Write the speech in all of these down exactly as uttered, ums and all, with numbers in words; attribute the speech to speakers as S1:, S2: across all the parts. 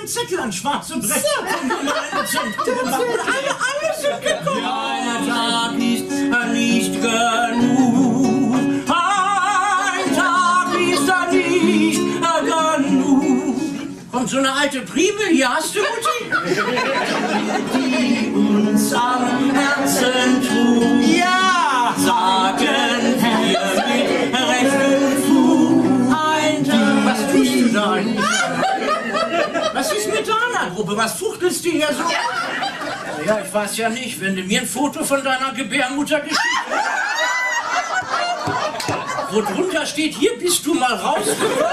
S1: Zettel an schwarze Bretter. Alles sind gekommen. Ein Tag ist nicht genug. Ein Tag ist nicht genug. Kommt so eine alte Priebel, hier hast du, Mutti? Die uns am Herzen tun. Ja! Sagen wir mit rechtem Fug. Ein Tag. Was tust du da eigentlich? Was ist mit deiner Gruppe? Was fuchtelst du hier so? Ja, ich weiß ja nicht, wenn du mir ein Foto von deiner Gebärmutter geschickt hast, wo drunter steht, hier bist du mal raus.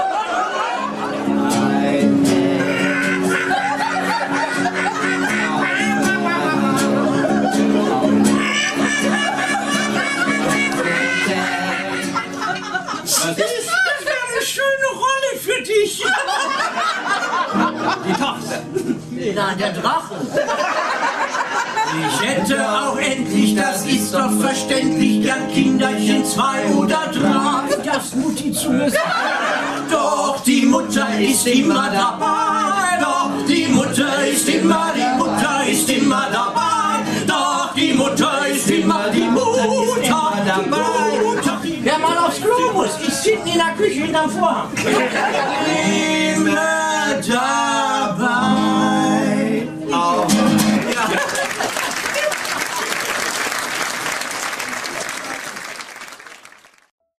S1: Das wäre eine schöne Rolle für dich. Die Tochter. Nein, der Drache. Ich hätte auch endlich, das ist doch verständlich, gern Kinderchen zwei oder drei. Du darfst Mutti zu mir sagen. Doch die Mutter ist immer dabei. Doch die Mutter ist immer, die Mutter ist immer dabei. Doch die Mutter ist immer die Mutter dabei. Wer mal aufs Klo muss, ich sitze in der Küche hinterm Vorhang. Immer da.